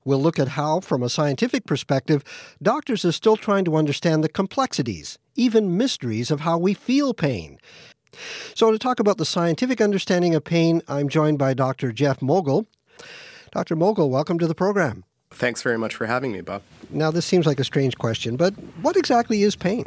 We'll look at how, from a scientific perspective, doctors are still trying to understand the complexities, even mysteries of how we feel pain. So to talk about the scientific understanding of pain, I'm joined by Dr. Jeff Mogul. Dr. Mogul, welcome to the program. Thanks very much for having me, Bob. Now, this seems like a strange question, but what exactly is pain?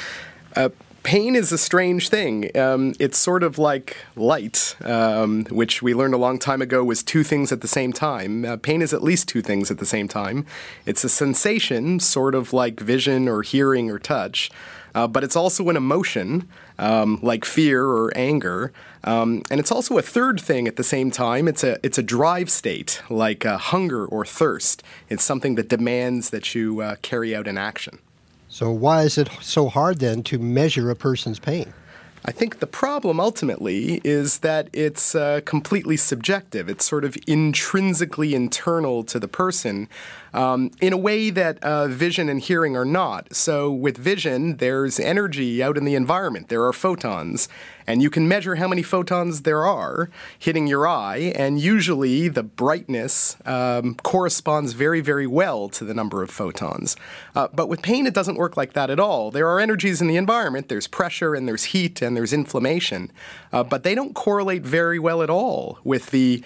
Pain is a strange thing. It's sort of like light, which we learned a long time ago was two things at the same time. Pain is at least two things at the same time. It's a sensation, sort of like vision or hearing or touch, but it's also an emotion, like fear or anger. And it's also a third thing at the same time. It's a drive state, like hunger or thirst. It's something that demands that you carry out an action. So why is it so hard then to measure a person's pain? I think the problem ultimately is that it's completely subjective. It's sort of intrinsically internal to the person in a way that vision and hearing are not. So with vision, there's energy out in the environment. There are photons, and you can measure how many photons there are hitting your eye, and usually the brightness corresponds very, very well to the number of photons. But with pain, it doesn't work like that at all. There are energies in the environment. There's pressure, and there's heat, and there's inflammation, but they don't correlate very well at all with the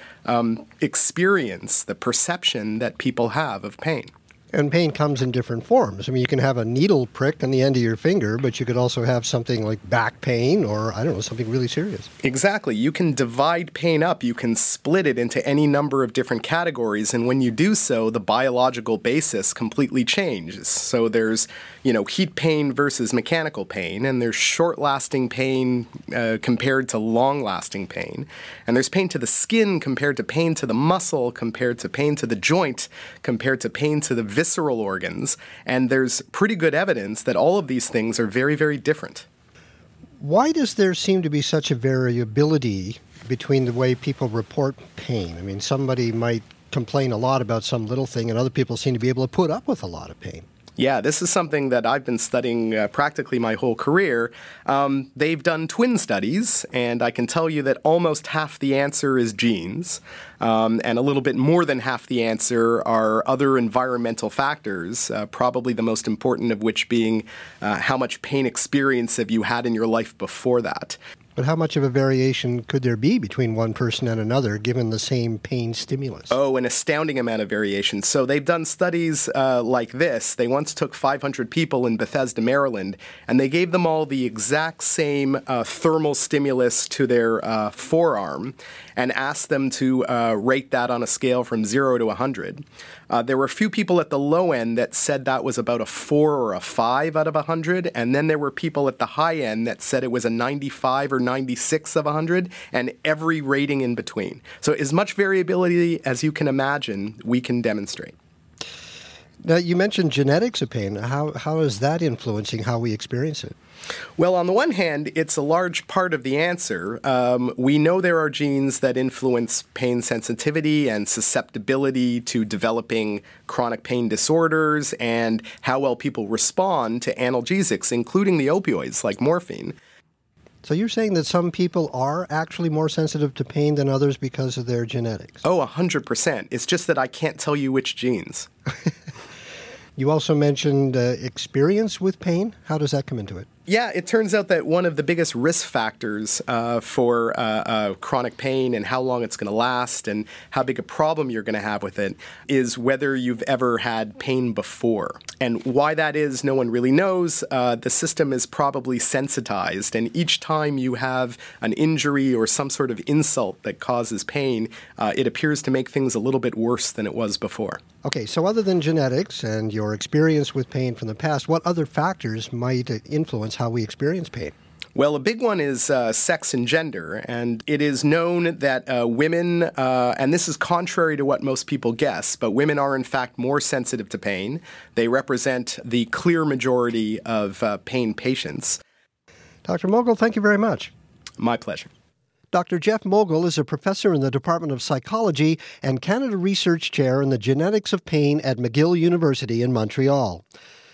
experience, the perception that people have of pain. And pain comes in different forms. I mean, you can have a needle prick on the end of your finger, but you could also have something like back pain or, something really serious. Exactly. You can divide pain up. You can split it into any number of different categories. And when you do so, the biological basis completely changes. So there's, heat pain versus mechanical pain, and there's short-lasting pain compared to long-lasting pain. And there's pain to the skin compared to pain to the muscle, compared to pain to the joint, compared to pain to the visceral organs, and there's pretty good evidence that all of these things are very, very different. Why does there seem to be such a variability between the way people report pain? I mean, somebody might complain a lot about some little thing, and other people seem to be able to put up with a lot of pain. Yeah, this is something that I've been studying practically my whole career. They've done twin studies, and I can tell you that almost half the answer is genes, and a little bit more than half the answer are other environmental factors, probably the most important of which being how much pain experience have you had in your life before that. But how much of a variation could there be between one person and another given the same pain stimulus? Oh, an astounding amount of variation. So they've done studies like this. They once took 500 people in Bethesda, Maryland, and they gave them all the exact same thermal stimulus to their forearm and asked them to rate that on a scale from 0 to 100. There were a few people at the low end that said that was about a 4 or a 5 out of 100, and then there were people at the high end that said it was a 95 or 96 of 100, and every rating in between. So as much variability as you can imagine, we can demonstrate. Now, you mentioned genetics of pain. How is that influencing how we experience it? Well, on the one hand, it's a large part of the answer. We know there are genes that influence pain sensitivity and susceptibility to developing chronic pain disorders and how well people respond to analgesics, including the opioids like morphine. So you're saying that some people are actually more sensitive to pain than others because of their genetics? Oh, 100%. It's just that I can't tell you which genes. You also mentioned experience with pain. How does that come into it? Yeah, it turns out that one of the biggest risk factors for chronic pain and how long it's going to last and how big a problem you're going to have with it is whether you've ever had pain before. And why that is, no one really knows. The system is probably sensitized, and each time you have an injury or some sort of insult that causes pain, it appears to make things a little bit worse than it was before. Okay, so other than genetics and your experience with pain from the past, what other factors might influence how we experience pain? Well, a big one is sex and gender, and it is known that women, and this is contrary to what most people guess, but women are in fact more sensitive to pain. They represent the clear majority of pain patients. Dr. Mogul, thank you very much. My pleasure. Dr. Jeff Mogul is a professor in the Department of Psychology and Canada Research Chair in the Genetics of Pain at McGill University in Montreal.